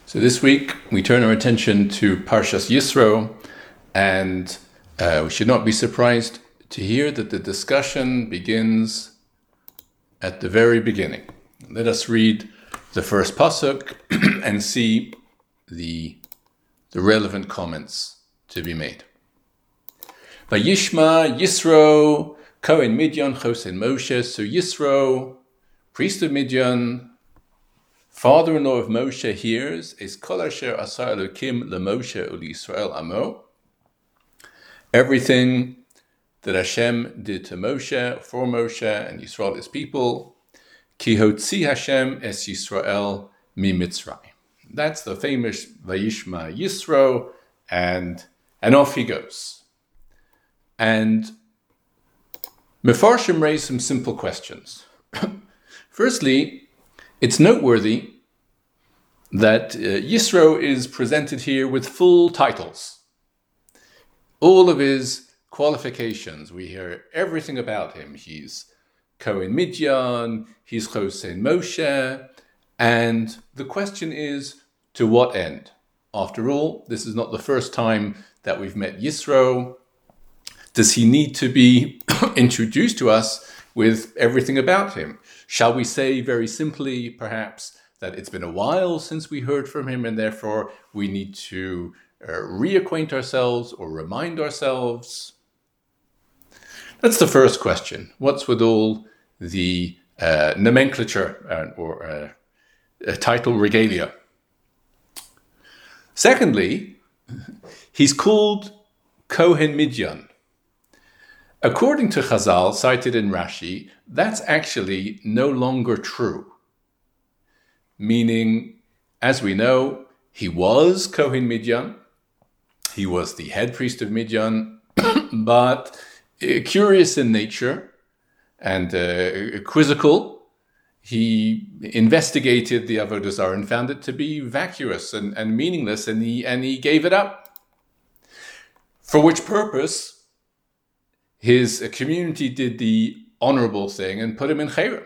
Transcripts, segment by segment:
So this week we turn our attention to Parshas Yisro, and we should not be surprised to hear that the discussion begins at the very beginning. Let us read the first pasuk and see the relevant comments to be made. Vayishma Yisro Kohen Midyan Chosen Moshe. So Yisro, priest of Midyan, father-in-law of Moshe, hears is Kol Asher Asa Elokim LeMoshe ULYisrael Amo. Everything that Hashem did to Moshe, for Moshe and Yisrael, his people. Ki hotzi Hashem es Yisrael mi Mitzrayim. That's the famous Vayishma Yisro, and off he goes. And Mefarshim raised some simple questions. Firstly, it's noteworthy that Yisro is presented here with full titles. All of his qualifications, we hear everything about him. He's Kohen Midyan, he's Chosen Moshe, and the question is, to what end? After all, this is not the first time that we've met Yisro. Does he need to be introduced to us with everything about him? Shall we say very simply, perhaps, that it's been a while since we heard from him, and therefore we need to reacquaint ourselves or remind ourselves? That's the first question. What's with all the nomenclature or title regalia? Secondly, he's called Kohen Midyan. According to Chazal, cited in Rashi, that's actually no longer true. Meaning, as we know, he was Kohen Midyan, he was the head priest of Midyan, but curious in nature and quizzical, he investigated the Avodah Zarah and found it to be vacuous and meaningless, and he gave it up. For which purpose, his community did the honorable thing and put him in Cherem.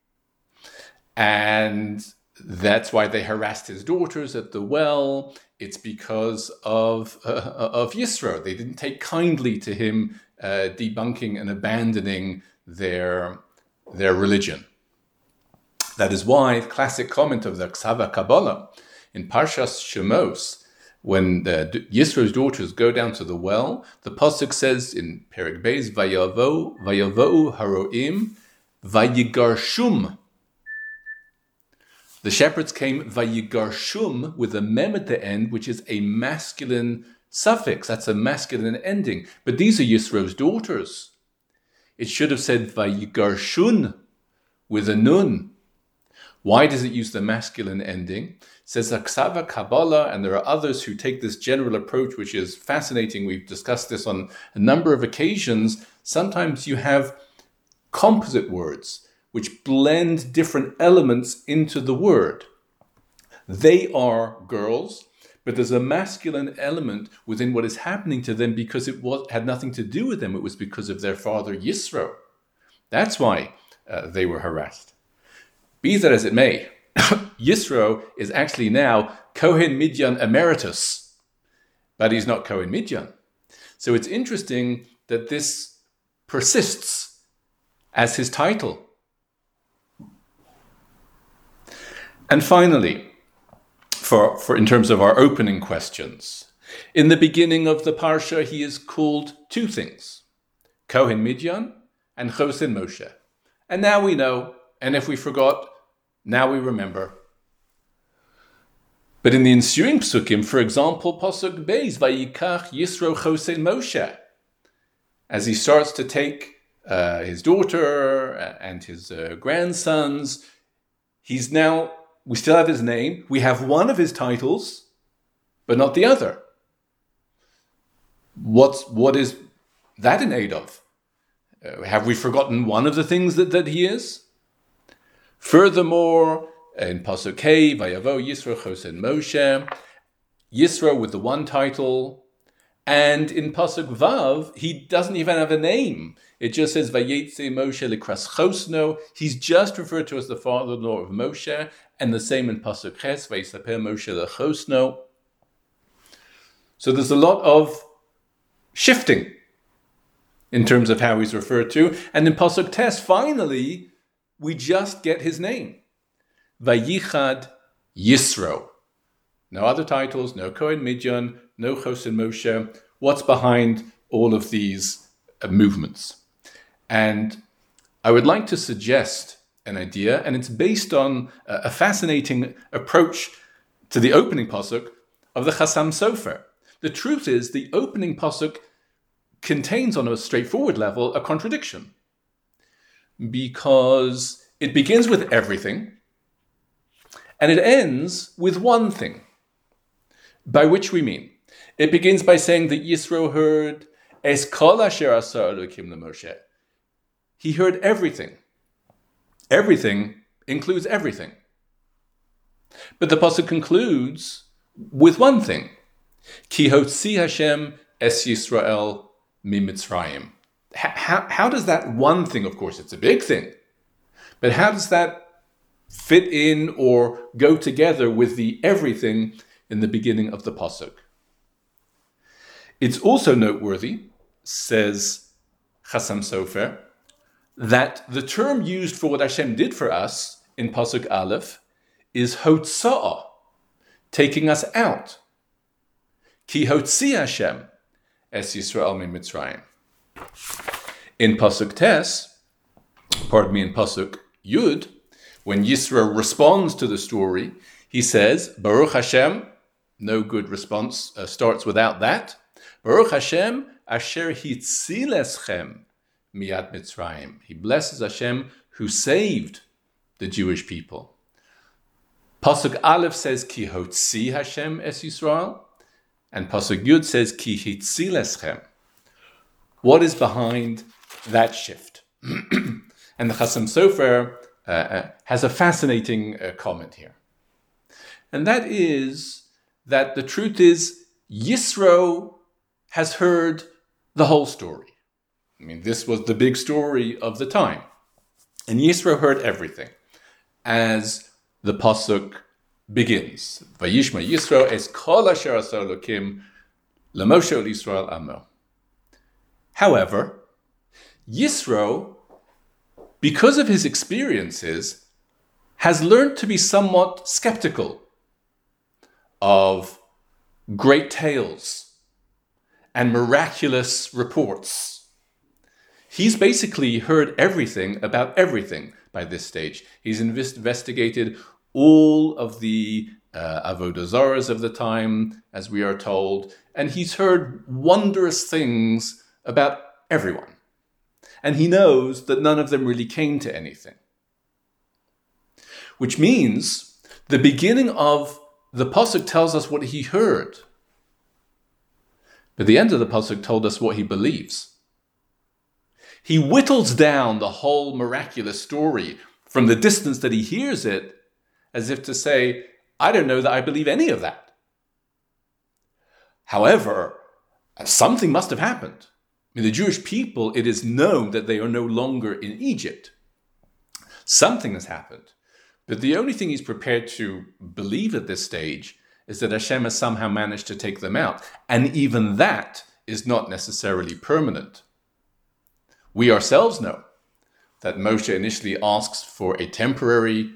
And that's why they harassed his daughters at the well. It's because of Yisro. They didn't take kindly to him debunking and abandoning their religion. That is why the classic comment of the Ksava Kabbalah in Parshas Shemos, when Yisro's daughters go down to the well, the pasuk says in Perek Beis, Vayavohu haroim vayigarshum. The shepherds came vayigarshum with a mem at the end, which is a masculine suffix. That's a masculine ending. But these are Yisro's daughters. It should have said vayigarshun with a nun. Why does it use the masculine ending? Says Aksava Kabbalah, and there are others who take this general approach, which is fascinating. We've discussed this on a number of occasions. Sometimes you have composite words which blend different elements into the word. They are girls, but there's a masculine element within what is happening to them because it had nothing to do with them. It was because of their father Yisro. That's why they were harassed. Be that as it may, Yisro is actually now Kohen Midyan Emeritus, but he's not Kohen Midyan. So it's interesting that this persists as his title. And finally, for in terms of our opening questions, in the beginning of the Parsha, he is called two things, Kohen Midyan and Chosen Moshe. And now we know, and if we forgot, now we remember. But in the ensuing psukim, for example, Pasuk Beis, Vayikach Yisro Chosen Moshe, as he starts to take his daughter and his grandsons, we still have his name, we have one of his titles, but not the other. What is that in aid of? Have we forgotten one of the things that he is? Furthermore, in Pasuk Hey, Vayavo Yisro Chosen Moshe, Yisro with the one title, And in Pasuk Vav, he doesn't even have a name. It just says, Vayetze Moshe lekras chosno. He's just referred to as the father-in-law of Moshe. And the same in Pasuk Ches, Vayisaper Moshe lechosno. So there's a lot of shifting in terms of how he's referred to. And in Pasuk Tes, finally, we just get his name. Vayichad Yisro. No other titles, no Kohen Midyan, no Chosin Moshe. What's behind all of these movements? And I would like to suggest an idea, and it's based on a fascinating approach to the opening pasuk of the Chassam Sofer. The truth is, the opening pasuk contains, on a straightforward level, a contradiction, because it begins with everything, and it ends with one thing, by which we mean, it begins by saying that Yisro heard Es kol asher asa Elokim leMoshe. He heard everything. Everything includes everything. But the pasuk concludes with one thing. Ki hotzi Hashem es Yisrael miMitzrayim. How does that one thing, of course, it's a big thing, but how does that fit in or go together with the everything in the beginning of the pasuk? It's also noteworthy, says Chassam Sofer, that the term used for what Hashem did for us in Pasuk Aleph is Hotza'ah, taking us out. Ki Hotzi Hashem es Yisrael miMitzrayim. In Pasuk Tes, in Pasuk Yud, when Yisro responds to the story, he says, Baruch Hashem, no good response starts without that. Baruch Hashem asher hitzileschem miyad Mitzrayim. He blesses Hashem who saved the Jewish people. Pasuk Aleph says, Ki hotzi Hashem es Yisrael, and Pasuk Yud says, Ki hitzileschem. What is behind that shift? And the Chassam Sofer has a fascinating comment here. And that is that the truth is, Yisro has heard the whole story. I mean, this was the big story of the time. And Yisro heard everything. As the pasuk begins, Vayishma Yisro es kol asher asa Elokim leMoshe u'Yisrael amo. However, Yisro, because of his experiences, has learned to be somewhat skeptical of great tales and miraculous reports. He's basically heard everything about everything by this stage. He's investigated all of the avodah zaras of the time, as we are told, and he's heard wondrous things about everyone. And he knows that none of them really came to anything. Which means the beginning of the pasuk tells us what he heard. But the end of the pasuk told us what he believes. He whittles down the whole miraculous story from the distance that he hears it, as if to say, I don't know that I believe any of that. However, something must have happened. I mean, the Jewish people, it is known that they are no longer in Egypt. Something has happened. But the only thing he's prepared to believe at this stage is that Hashem has somehow managed to take them out. And even that is not necessarily permanent. We ourselves know that Moshe initially asks for a temporary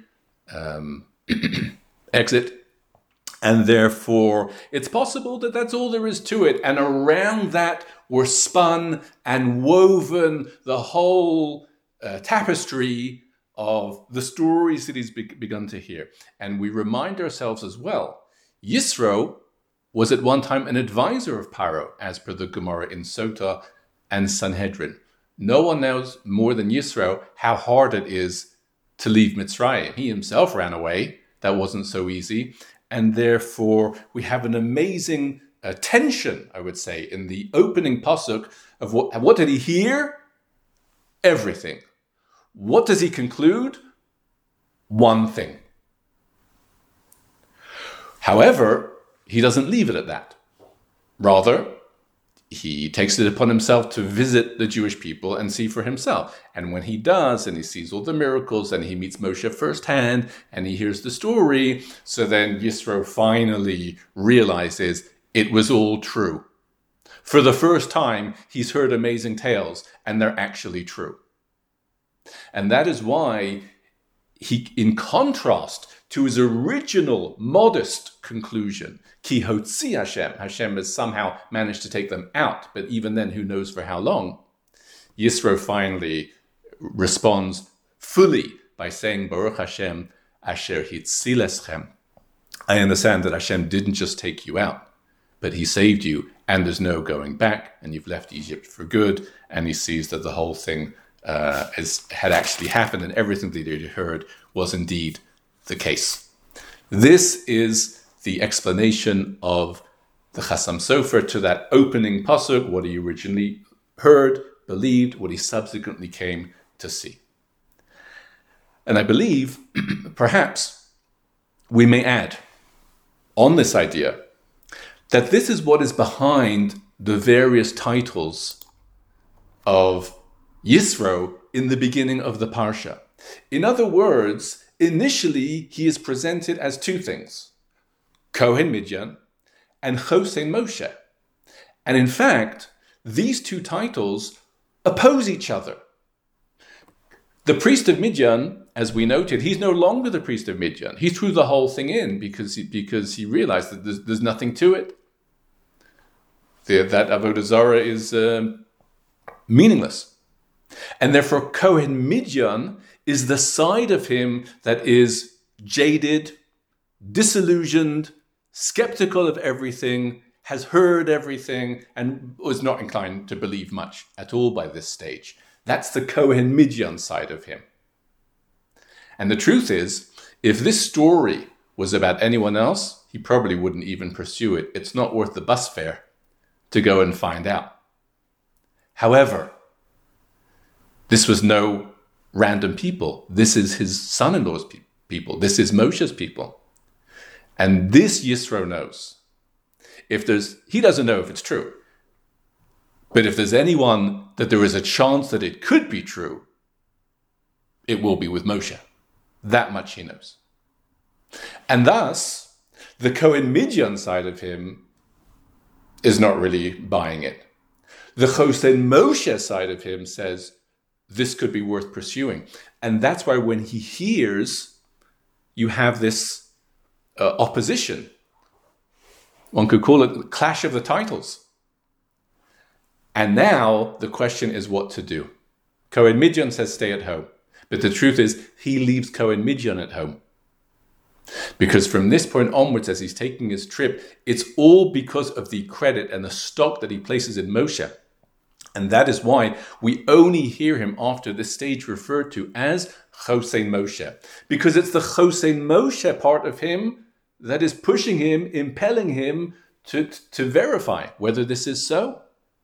exit. And therefore, it's possible that that's all there is to it. And around that were spun and woven the whole tapestry of the stories that he's begun to hear. And we remind ourselves as well, Yisro was at one time an advisor of Paro, as per the Gemara in Sota and Sanhedrin. No one knows more than Yisro how hard it is to leave Mitzrayim. He himself ran away. That wasn't so easy. And therefore, we have an amazing tension, I would say, in the opening pasuk of what did he hear? Everything. What does he conclude? One thing. However, he doesn't leave it at that. Rather, he takes it upon himself to visit the Jewish people and see for himself. And when he does, and he sees all the miracles, and he meets Moshe firsthand, and he hears the story, so then Yisro finally realizes it was all true. For the first time, he's heard amazing tales, and they're actually true. And that is why he, in contrast to his original modest conclusion, Ki hotzi Hashem has somehow managed to take them out, but even then, who knows for how long, Yisro finally responds fully by saying, Baruch Hashem asher hitzil eschem. I understand that Hashem didn't just take you out, but he saved you, and there's no going back, and you've left Egypt for good, and he sees that the whole thing had actually happened, and everything that he had heard was indeed the case. This is the explanation of the Chasam Sofer to that opening pasuk, what he originally heard, believed, what he subsequently came to see. And I believe, perhaps, we may add on this idea that this is what is behind the various titles of Yisro in the beginning of the Parsha. In other words, initially he is presented as two things, Kohen Midyan and Chosen Moshe. And in fact, these two titles oppose each other. The priest of Midyan, as we noted, he's no longer the priest of Midyan. He threw the whole thing in because he realized that there's nothing to it. That Avodah Zarah is meaningless. And therefore, Kohen Midyan is the side of him that is jaded, disillusioned, skeptical of everything, has heard everything, and was not inclined to believe much at all by this stage. That's the Kohen Midyan side of him. And the truth is, if this story was about anyone else, he probably wouldn't even pursue it. It's not worth the bus fare to go and find out. However, this was no random people. This is his son-in-law's people. This is Moshe's people. And this Yisro knows. He doesn't know if it's true. But if there's anyone that there is a chance that it could be true, it will be with Moshe. That much he knows. And thus, the Kohen Midyan side of him is not really buying it. The Chosen Moshe side of him says, this could be worth pursuing. And that's why when he hears, you have this opposition. One could call it the clash of the titles. And now the question is what to do. Kohen Midyan says stay at home. But the truth is he leaves Kohen Midyan at home. Because from this point onwards, as he's taking his trip, it's all because of the credit and the stock that he places in Moshe. And that is why we only hear him after this stage referred to as Chosen Moshe. Because it's the Chosen Moshe part of him that is pushing him, impelling him to verify whether this is so.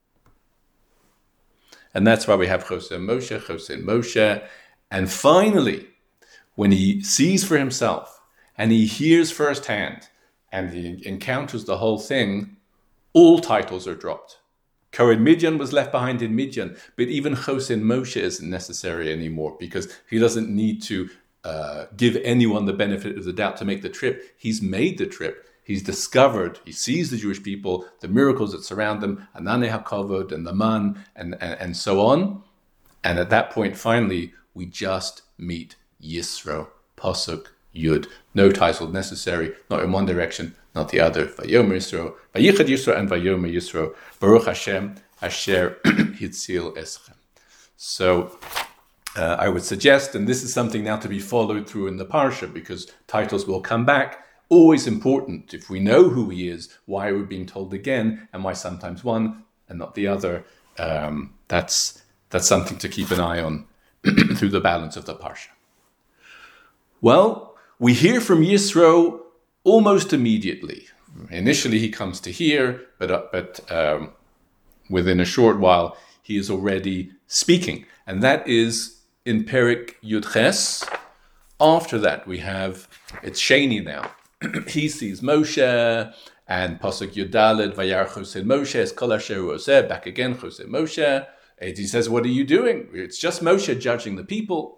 And that's why we have Chosen Moshe. And finally, when he sees for himself and he hears firsthand and he encounters the whole thing, all titles are dropped. Kohen Midyan was left behind in Midyan, but even Chosen Moshe isn't necessary anymore because he doesn't need to give anyone the benefit of the doubt to make the trip. He's made the trip. He's discovered, he sees the Jewish people, the miracles that surround them, Ananei HaKavod and the Man, and so on. And at that point, finally, we just meet Yisro, Pasuk Yud. No title necessary, not in one direction, not the other. Vayomer Yisro, Vayichad Yisro, and Vayomer Yisro. Baruch Hashem, Asher Hitzil Eschem. So I would suggest, and this is something now to be followed through in the Parsha, because titles will come back. Always important, if we know who he is, why are we being told again, and why sometimes one and not the other. That's something to keep an eye on through the balance of the Parsha. Well, we hear from Yisro almost immediately. Initially he comes to hear, but within a short while he is already speaking. And that is in Perek Yud Ches. After that we have, it's Sheni now. he sees Moshe, and Pasuk Yudalid, Vayar Chosei Moshe, es kol asher hu oseh, back again, Chosei Moshe. And he says, what are you doing? It's just Moshe judging the people.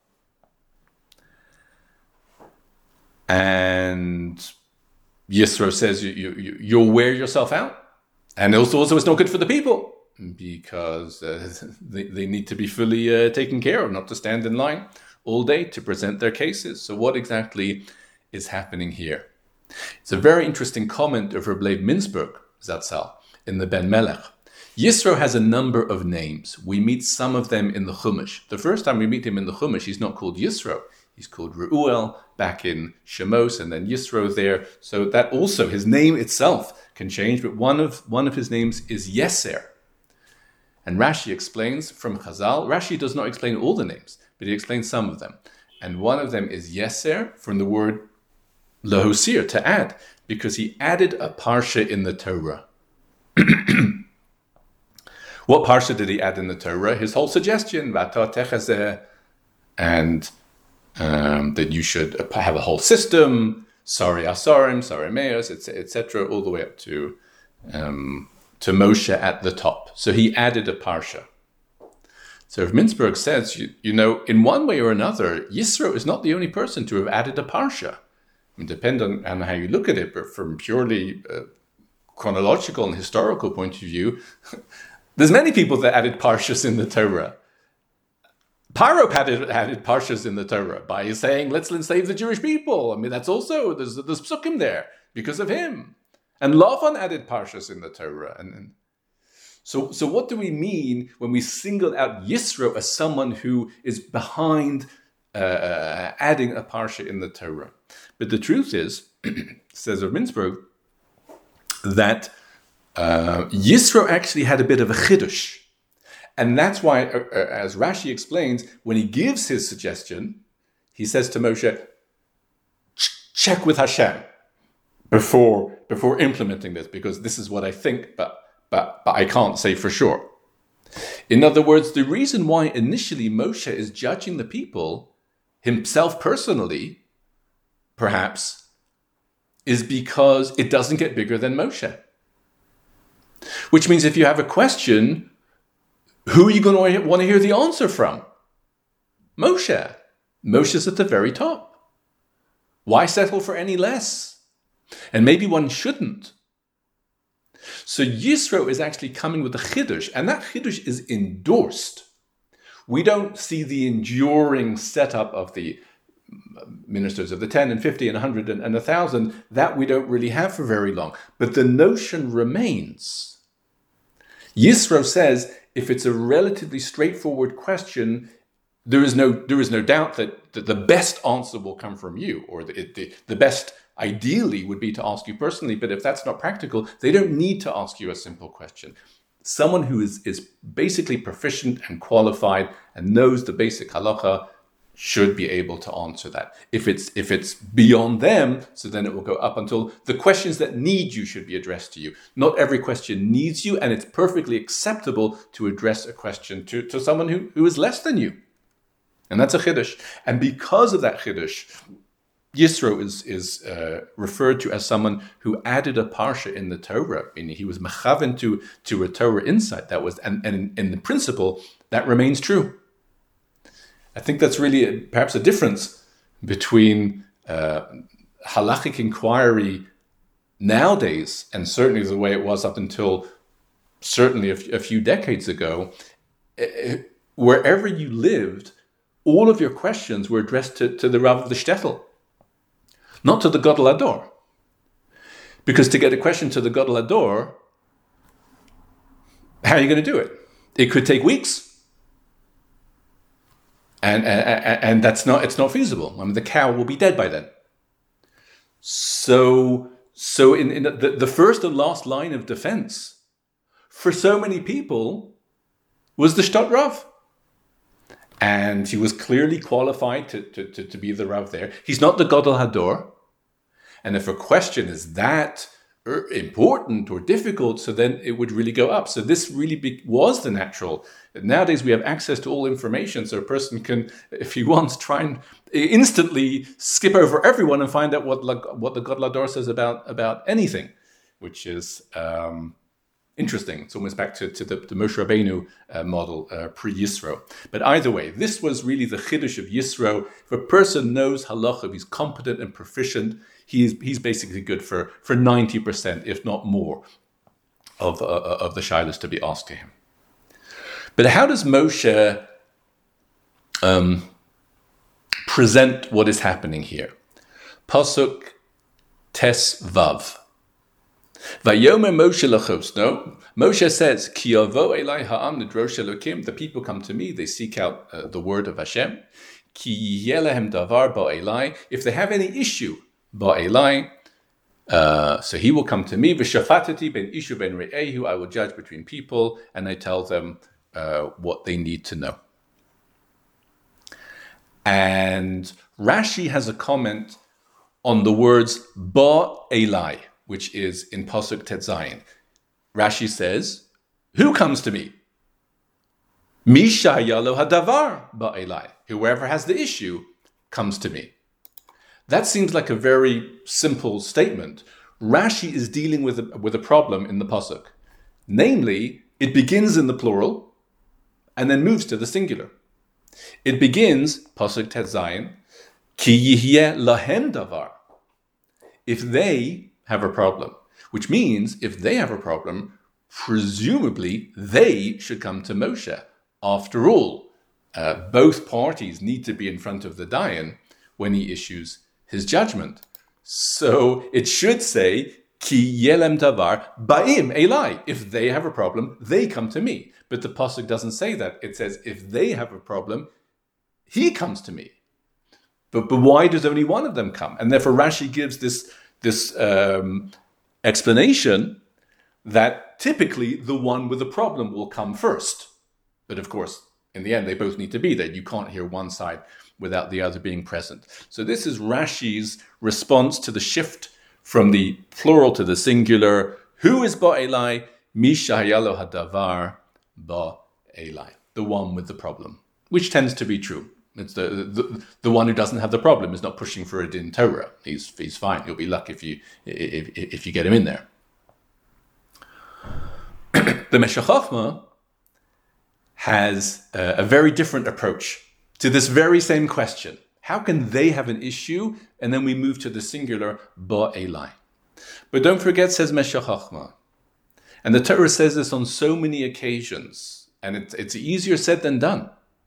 And Yisro says, you'll wear yourself out. And also it's not good for the people, because they need to be fully taken care of, not to stand in line all day to present their cases. So what exactly is happening here? It's a very interesting comment of Reb Leib Mintzberg, Zatzal, in the Ben Melech. Yisro has a number of names. We meet some of them in the Chumash. The first time we meet him in the Chumash, he's not called Yisro. He's called Reuel back in Shemos, and then Yisro there. So that also, his name itself can change, but one of his names is Yeser. And Rashi explains from Chazal, Rashi does not explain all the names, but he explains some of them. And one of them is Yeser, from the word Lahosir, to add, because he added a parsha in the Torah. What parsha did he add in the Torah? His whole suggestion, and that you should have a whole system, Sari Asarim, Sari Meos, etc., all the way up to Moshe at the top. So he added a parsha. So if Mintzberg says, you know, in one way or another, Yisro is not the only person to have added a parsha. I mean, depending on how you look at it, but from purely chronological and historical point of view, there's many people that added parshas in the Torah. Paro added parshas in the Torah by saying, let's enslave the Jewish people. I mean, that's also, there's psukim there because of him. And Lavan added parshas in the Torah. And so what do we mean when we single out Yisro as someone who is behind adding a parsha in the Torah? But the truth is, says Rav Mintzberg, that Yisro actually had a bit of a chiddush. And that's why, as Rashi explains, when he gives his suggestion, he says to Moshe, check with Hashem before implementing this, because this is what I think, but I can't say for sure. In other words, the reason why initially Moshe is judging the people, himself personally, perhaps, is because it doesn't get bigger than Moshe. Which means if you have a question, who are you going to want to hear the answer from? Moshe. Moshe's at the very top. Why settle for any less? And maybe one shouldn't. So Yisro is actually coming with a chiddush, and that chiddush is endorsed. We don't see the enduring setup of the ministers of the 10 and 50 and 100 and 1,000. That we don't really have for very long. But the notion remains. Yisro says, if it's a relatively straightforward question, there is no doubt that the best answer will come from you, or the best ideally would be to ask you personally. But if that's not practical, they don't need to ask you a simple question. Someone who is basically proficient and qualified and knows the basic halacha should be able to answer that. If it's beyond them, so then it will go up until the questions that need you should be addressed to you. Not every question needs you, and it's perfectly acceptable to address a question to someone who is less than you. And that's a chiddush. And because of that chiddush, Yisro is referred to as someone who added a parsha in the Torah, meaning he was mechaven to a Torah insight. That was, and in the principle, that remains true. I think that's really perhaps a difference between halachic inquiry nowadays, and certainly the way it was up until certainly a few decades ago. Wherever you lived, all of your questions were addressed to the Rav of the shtetl, not to the Gadol Hador. Because to get a question to the Gadol Hador, how are you going to do it? It could take weeks. And it's not feasible. I mean, the cow will be dead by then. So in the first and last line of defense for so many people was the Shtat Rav. And he was clearly qualified to be the Rav there. He's not the Gadol Hador. And if a question is that important or difficult, so then it would really go up. So this really was the natural. Nowadays we have access to all information, so a person can, if he wants, try and instantly skip over everyone and find out what the God Lador says about anything, which is interesting. It's almost back to the Moshe Rabbeinu model pre-Yisro. But either way, this was really the Chiddush of Yisro. If a person knows halacha, if he's competent and proficient, he's basically good for 90%, if not more, of the shilas to be asked to him. But how does Moshe present what is happening here? Pasuk Tes Vav. Vayomer Moshe lachosno. Moshe says, Ki yavo elai ha'am nidrosh Elokim. The people come to me, they seek out the word of Hashem. Ki yelehem davar ba'elai. If they have any issue, ba'elai, so he will come to me. V'shafatati ben ishu ben re'ehu. I will judge between people, and I tell them what they need to know. And Rashi has a comment on the words ba'elai, which is in Pasuk Tet Zayin. Rashi says, who comes to me? Misha yalo hadavar ba'elai. Whoever has the issue comes to me. That seems like a very simple statement. Rashi is dealing with a problem in the Pasuk. Namely, it begins in the plural and then moves to the singular. It begins, Pasuk Tet Zayin, Ki yihyeh lahem davar. If they have a problem, which means if they have a problem, presumably they should come to Moshe. After all, both parties need to be in front of the Dayan when he issues his judgment. So it should say, Ki yelem davar ba'im elai. If they have a problem, they come to me. But the pasuk doesn't say that. It says, if they have a problem, he comes to me. But why does only one of them come? And therefore Rashi gives this explanation that typically the one with the problem will come first. But of course, in the end, they both need to be there. You can't hear one side without the other being present. So this is Rashi's response to the shift from the plural to the singular. Who is ba'elai? Misha hayalo hadavar ba'elai. The one with the problem, which tends to be true. It's the one who doesn't have the problem is not pushing for it in Torah. He's fine. You'll be lucky if you get him in there. The Meshech Chochmah has a very different approach to this very same question. How can they have an issue? And then we move to the singular ba'elai. But don't forget, says Meshech Chochmah, and the Torah says this on so many occasions, and it's easier said than done.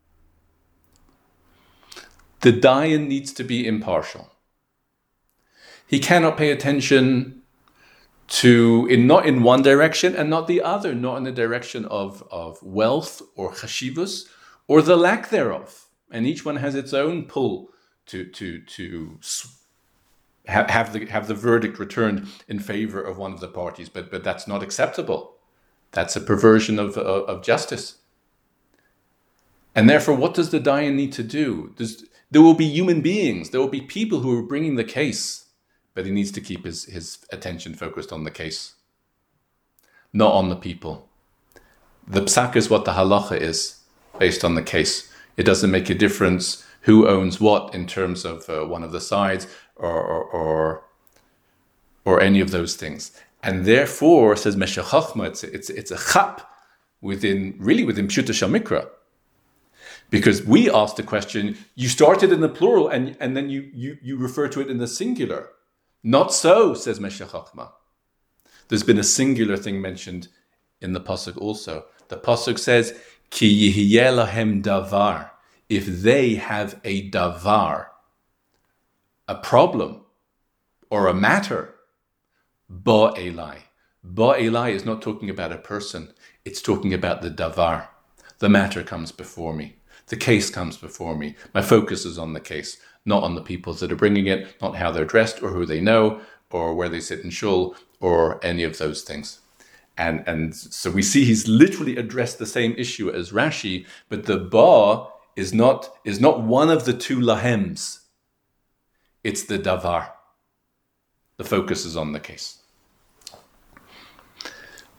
The Dayan needs to be impartial. He cannot pay attention not in one direction and not the other, not in the direction of wealth or chashivus or the lack thereof. And each one has its own pull to have the verdict returned in favor of one of the parties. But that's not acceptable. That's a perversion of justice. And therefore, what does the Dayan need to do? There will be human beings. There will be people who are bringing the case, but he needs to keep his attention focused on the case, not on the people. The psak is what the halacha is based on the case. It doesn't make a difference who owns what in terms of one of the sides or any of those things. And therefore, says Meshech Chochmah, it's a chap within Pshuta Shamikra. Because we asked the question, you started in the plural and then you refer to it in the singular. Not so, says Meshech Chochmah. There's been a singular thing mentioned in the pasuk also. The pasuk says, Ki yihyeh lahem davar. If they have a davar, a problem or a matter, ba'elai. Ba'elai is not talking about a person. It's talking about the davar. The matter comes before me. The case comes before me. My focus is on the case, not on the people that are bringing it, not how they're dressed or who they know or where they sit in shul or any of those things. And so we see he's literally addressed the same issue as Rashi, but the ba is not one of the two lahems. It's the davar. The focus is on the case.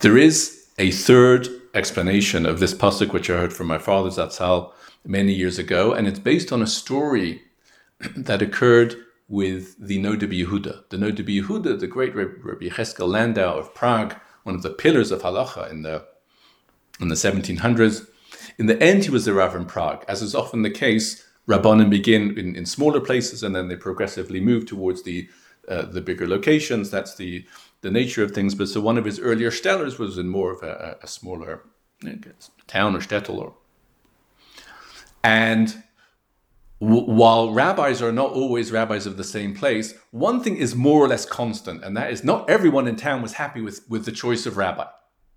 There is a third explanation of this pasuk, which I heard from my father Zatzal many years ago, and it's based on a story that occurred with the Noda B'Yehuda. The Noda B'Yehuda, the great Rabbi Yecheskel Landau of Prague, one of the pillars of halacha in the 1700s. In the end, he was the Rav in Prague. As is often the case, Rabbanim begin in smaller places and then they progressively move towards the bigger locations. That's the nature of things. But so one of his earlier stellars was in more of a smaller town or shtetl. And while rabbis are not always rabbis of the same place, one thing is more or less constant, and that is not everyone in town was happy with the choice of rabbi.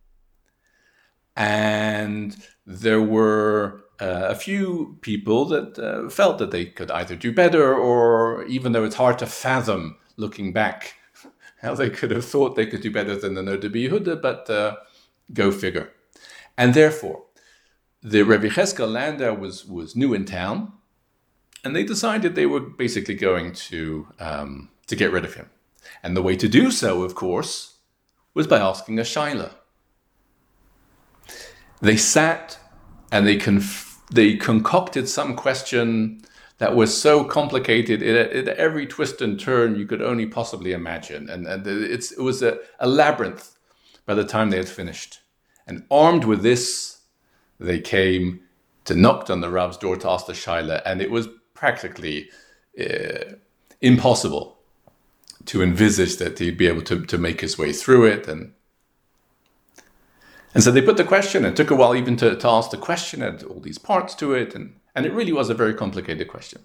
And there were a few people that felt that they could either do better, or even though it's hard to fathom looking back how they could have thought they could do better than the Noda B'Yehuda, but go figure. And therefore, the Rabbi Yecheskel Landau was new in town, and they decided they were basically going to get rid of him. And the way to do so, of course, was by asking a shaila. They sat and they concocted some question that was so complicated at every twist and turn you could only possibly imagine. And it was a labyrinth by the time they had finished. And armed with this, they came to knock on the Rav's door to ask the shaila, and it was practically impossible to envisage that he'd be able to make his way through it. And so they put the question, and it took a while even to ask the question, and all these parts to it, and it really was a very complicated question.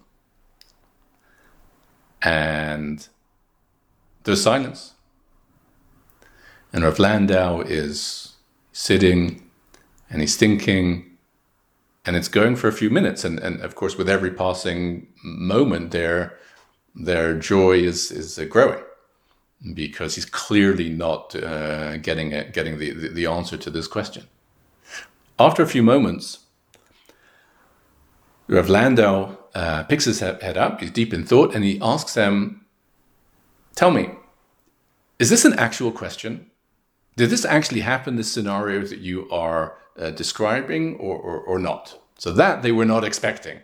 And there's silence. And Rav Landau is sitting, and he's thinking, and it's going for a few minutes. And of course, with every passing moment, their joy is growing, because he's clearly not getting the answer to this question. After a few moments, Rav Landau picks his head up, he's deep in thought, and he asks them, tell me, is this an actual question? Did this actually happen, this scenario that you are describing, or not? So that they were not expecting.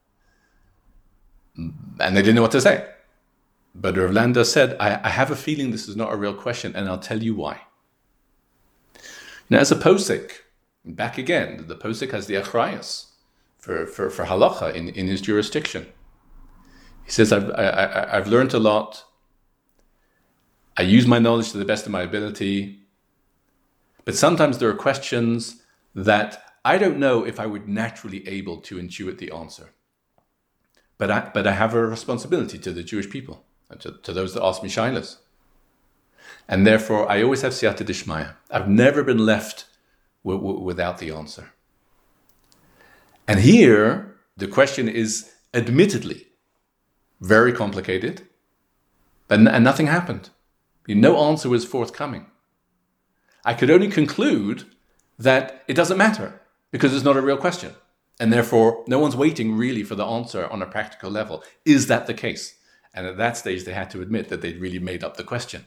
And they didn't know what to say. But Rav Landau said, I have a feeling this is not a real question, and I'll tell you why. Now, as a posek, back again, the posek has the achrayas for halacha in his jurisdiction. He says, I've learned a lot. I use my knowledge to the best of my ability. But sometimes there are questions that I don't know if I would naturally able to intuit the answer. But I have a responsibility to the Jewish people, to those that ask me shailas. And therefore, I always have siyata dishmaya. I've never been left without the answer. And here, the question is admittedly very complicated, and nothing happened. No answer was forthcoming. I could only conclude that it doesn't matter, because it's not a real question. And therefore, no one's waiting really for the answer on a practical level. Is that the case? And at that stage, they had to admit that they'd really made up the question.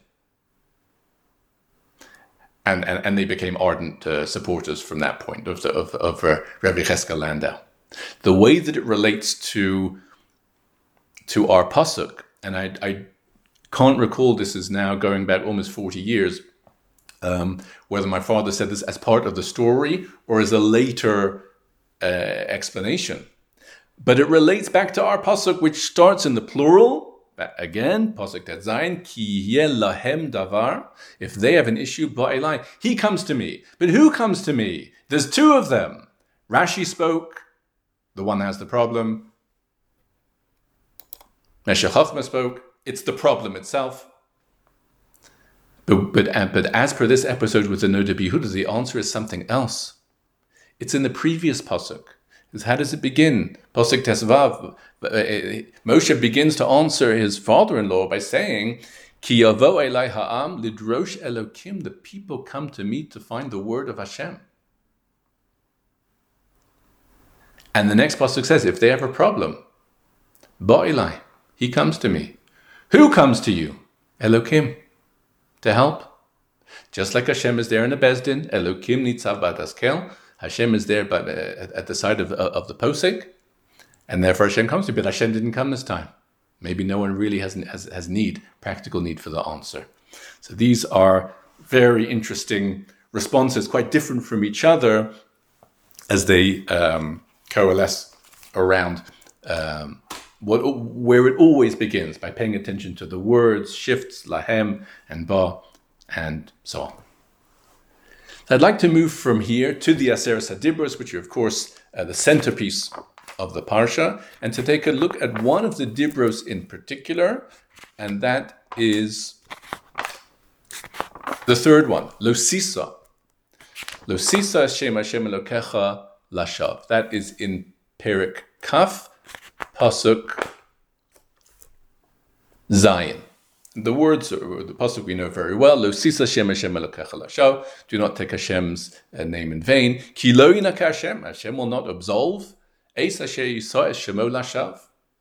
And they became ardent supporters from that point of Rabbi Yecheskel Landau. The way that it relates to our pasuk, and I can't recall, this is now going back almost 40 years, whether my father said this as part of the story or as a later explanation. But it relates back to our pasuk, which starts in the plural. Again, pasuk tet zayin, ki yeh lahem davar. If they have an issue, ba'elai, he comes to me. But who comes to me? There's two of them. Rashi spoke, the one that has the problem. Meshech Chochmah spoke, it's the problem itself. But as per this episode with the Noda B'Yehuda, the answer is something else. It's in the previous pasuk. How does it begin? Pasuk Tesvav. Moshe begins to answer his father-in-law by saying, Ki yavo elai ha'am lidrosh Elokim. The people come to me to find the word of Hashem. And the next pasuk says, if they have a problem, ba'ilai, he comes to me. Who comes to you? Elokim. To help. Just like Hashem is there in the Bezdin, Elokim nitzav b'adas kel, Hashem is there at the side of the posek, and therefore Hashem comes to you, but Hashem didn't come this time. Maybe no one really has practical need for the answer. So these are very interesting responses, quite different from each other, as they coalesce around where it always begins, by paying attention to the words, shifts, lahem and ba, and so on. So I'd like to move from here to the Aseret HaDibros, which are, of course, the centerpiece of the Parsha, and to take a look at one of the Dibros in particular, and that is the third one, Lo Sisa. Lo Sisa Hashem Hashem Elokecha Lashav. That is in Perek Kaf, Pasuk Zayin. The words, or the pasuk we know very well. Lo sisa Hashem Hashem Elokecha lashav. Do not take Hashem's name in vain. Ki lo yinaka Hashem. Hashem will not absolve. Eis asher yisa es shemo lashav.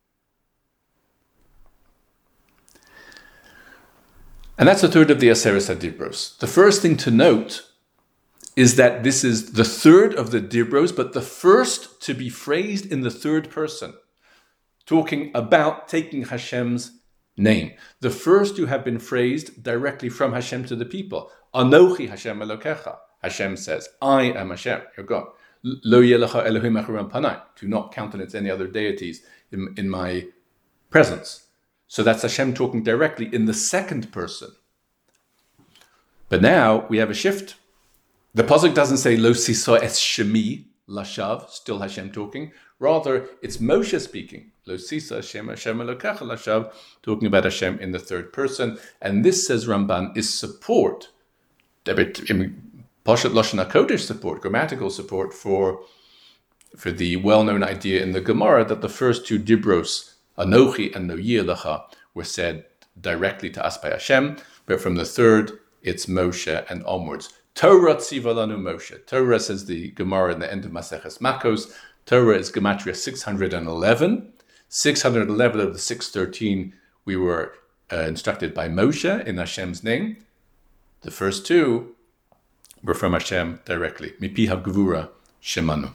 And that's the third of the Aseret HaDibros. The first thing to note is that this is the third of the Dibros, but the first to be phrased in the third person, talking about taking Hashem's name. The first to have been phrased directly from Hashem to the people. Anochi Hashem Elokecha. Hashem says, I am Hashem, your God. Lo yelecha Elohim acharim panai. Do not countenance any other deities in my presence. So that's Hashem talking directly in the second person. But now we have a shift. The pasuk doesn't say Lo sisa es shemi lashav, still Hashem talking. Rather, it's Moshe speaking. Lo sisa Hashem Hashem Elokecha lashav, talking about Hashem in the third person. And this, says Ramban, is support. Pashat Lashon HaKodesh support, grammatical support for the well-known idea in the Gemara that the first two Dibros, Anochi and Lo Yelecha, were said directly to us by Hashem, but from the third, it's Moshe and onwards. Torah tziva lanu Moshe. Torah, says the Gemara in the end of Maseches Makos, Torah is Gematria 611. 611 of the 613 we were instructed by Moshe in Hashem's name. The first two were from Hashem directly. Mipi hagvura shemanu.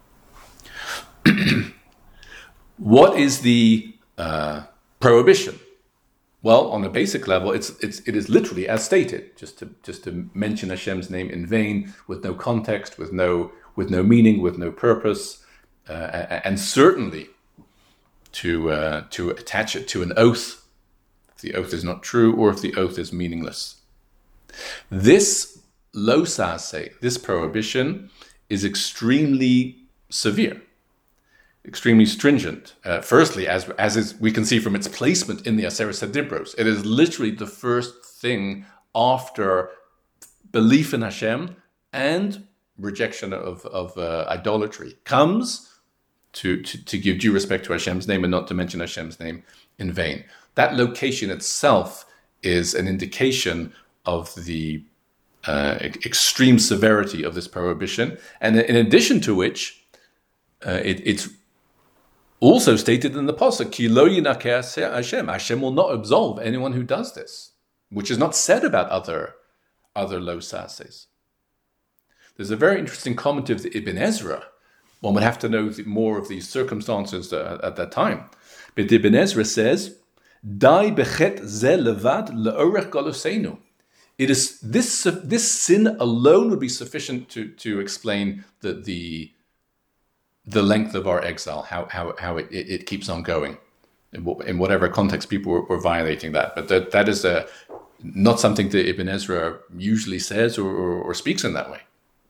What is the prohibition? Well, on a basic level, it is literally as stated, just to mention Hashem's name in vain, with no context, with no meaning, with no purpose, and certainly to attach it to an oath if the oath is not true or if the oath is meaningless. This lo saseh, this prohibition, is extremely severe, extremely stringent. Firstly, as is, we can see from its placement in the Aseret HaDibros, it is literally the first thing after belief in Hashem and rejection of idolatry. Comes to give due respect to Hashem's name and not to mention Hashem's name in vain. That location itself is an indication of the extreme severity of this prohibition, and in addition to which, it's also stated in the pasuk, Ki lo yinakeh Hashem. Hashem will not absolve anyone who does this, which is not said about other lo sasehs. There's a very interesting commentary of the Ibn Ezra. One would have to know more of these circumstances at that time. But Ibn Ezra says, Dai bechet ze levad leorech galosenu. It is this sin alone would be sufficient to explain the length of our exile, how it keeps on going, in whatever context people were violating that. But that is not something that Ibn Ezra usually says or speaks in that way.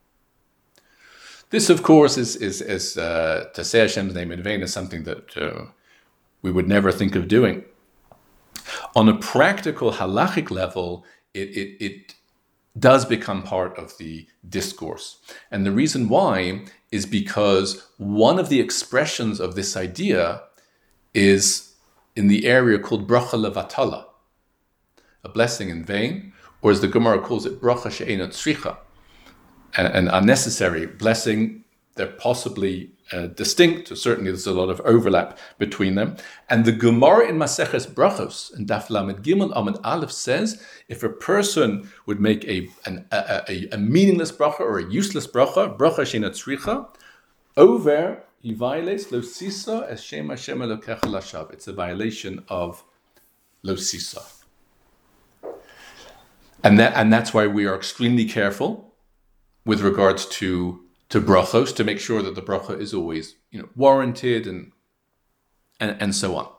This, of course, is to say Hashem's name in vain is something that we would never think of doing. On a practical halachic level, it does become part of the discourse. And the reason why is because one of the expressions of this idea is in the area called bracha levatala, a blessing in vain, or as the Gemara calls it, bracha she'ena tzricha, an unnecessary blessing they're possibly distinct, or certainly there's a lot of overlap between them. And the Gemara in Maseches Brachos, and Daf Lamed Gimel Amud Aleph says, if a person would make a meaningless bracha or a useless bracha sheina tzricha, over he violates lo sisa es Shem Hashem Elokecha lashav. It's a violation of lo sisa. And that's why we are extremely careful with regards to brachos, to make sure that the bracha is always warranted and so on.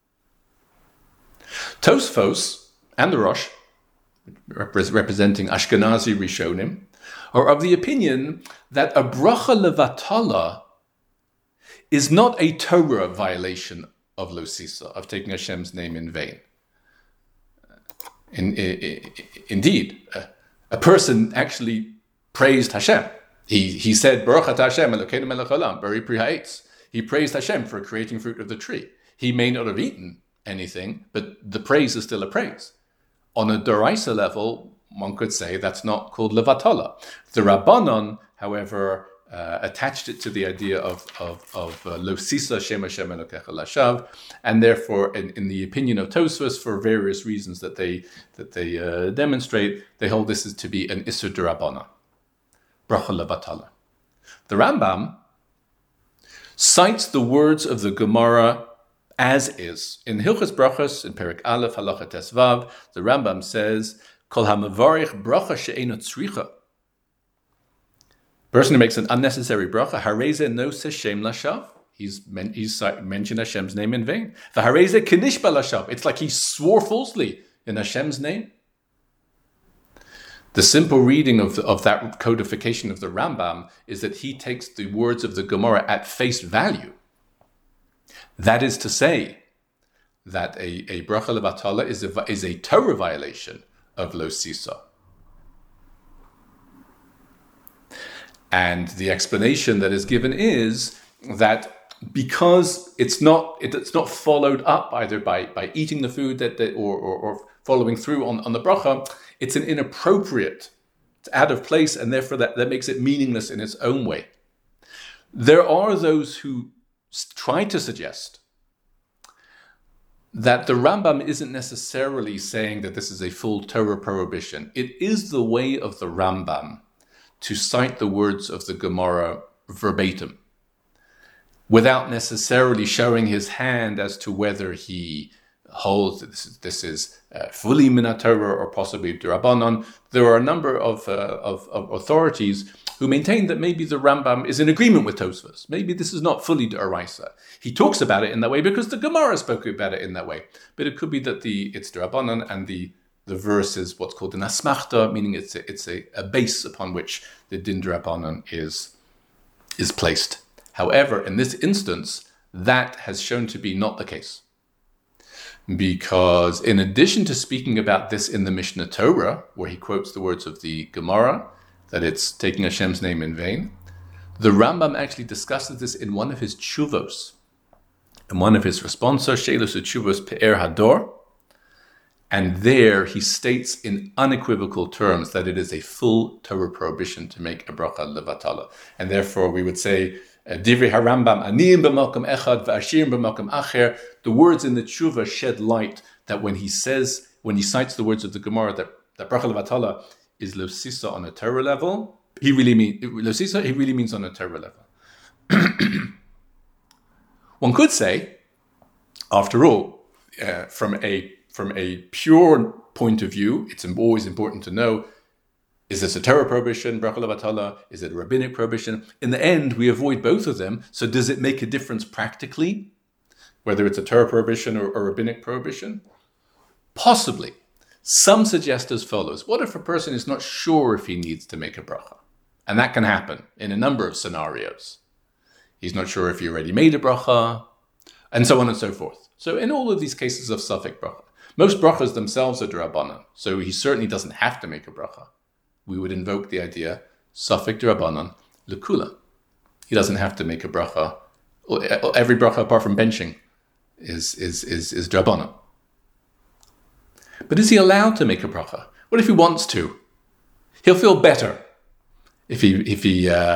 Tosfos and the Rosh, representing Ashkenazi Rishonim, are of the opinion that a bracha levatala is not a Torah violation of lo sisa, of taking Hashem's name in vain. Indeed, a person actually praised Hashem. He said, Baruch atah Hashem Elokeinu melech haolam, bari pri ha'etz. He praised Hashem for creating fruit of the tree. He may not have eaten anything, but the praise is still a praise. On a Doraisa level, one could say that's not called levatala. The Rabbanon, however, attached it to the idea of lo sisa Shem Hashem Elokecha lashav, and therefore, in the opinion of Tosfos, for various reasons that they demonstrate, they hold this is to be an Isur D'Rabbanan, bracha levatala. The Rambam cites the words of the Gemara as is. In Hilchos Brachos, in Perek Aleph, Halacha Tes Vav, the Rambam says, Kol ha'mevarich bracha she'eino tzricha. Person who makes an unnecessary bracha, hareze no shem lashav. He's mentioned Hashem's name in vain. V'hareze kinishba lashav. It's like he swore falsely in Hashem's name. The simple reading of that codification of the Rambam is that he takes the words of the Gemara at face value. That is to say, that a bracha levatala is a Torah violation of lo sisa. And the explanation that is given is that because it's not followed up either by eating the food or following through on the bracha, it's an inappropriate, it's out of place, and therefore that makes it meaningless in its own way. There are those who try to suggest that the Rambam isn't necessarily saying that this is a full Torah prohibition. It is the way of the Rambam to cite the words of the Gemara verbatim, without necessarily showing his hand as to whether he holds that this is fully min Torah or possibly D'Rabbanan. There are a number of authorities who maintain that maybe the Rambam is in agreement with Tosfos. Maybe this is not fully D'Oraisa. He talks about it in that way because the Gemara spoke about it in that way. But it could be that it's D'Rabbanan and the verse is what's called an asmachta, meaning it's a base upon which the din D'Rabbanan is placed. However, in this instance, that has shown to be not the case. Because in addition to speaking about this in the Mishnah Torah, where he quotes the words of the Gemara, that it's taking Hashem's name in vain, the Rambam actually discusses this in one of his tshuvos, in one of his responsos, Shelos Tshuvos Pe'er Hador, and there he states in unequivocal terms that it is a full Torah prohibition to make a bracha levatala. And therefore we would say, Divrei HaRambam, Aniyim b'makom echad v'ashirim b'makom acher. The words in the tshuva shed light that when he cites the words of the Gemara that bracha levatala is lo sisa on a Torah level, he really means on a Torah level. One could say, after all, from a pure point of view, it's always important to know, is this a Torah prohibition, bracha levatala? Is it a rabbinic prohibition? In the end, we avoid both of them. So does it make a difference practically, whether it's a Torah prohibition or a rabbinic prohibition? Possibly. Some suggest as follows. What if a person is not sure if he needs to make a bracha? And that can happen in a number of scenarios. He's not sure if he already made a bracha, and so on and so forth. So in all of these cases of Safek bracha, most brachas themselves are D'Rabbanan, so he certainly doesn't have to make a bracha. We would invoke the idea, Safek D'Rabbanan, Lekula. He doesn't have to make a bracha. Every bracha apart from benching is D'Rabbanan. But is he allowed to make a bracha? What if he wants to? He'll feel better if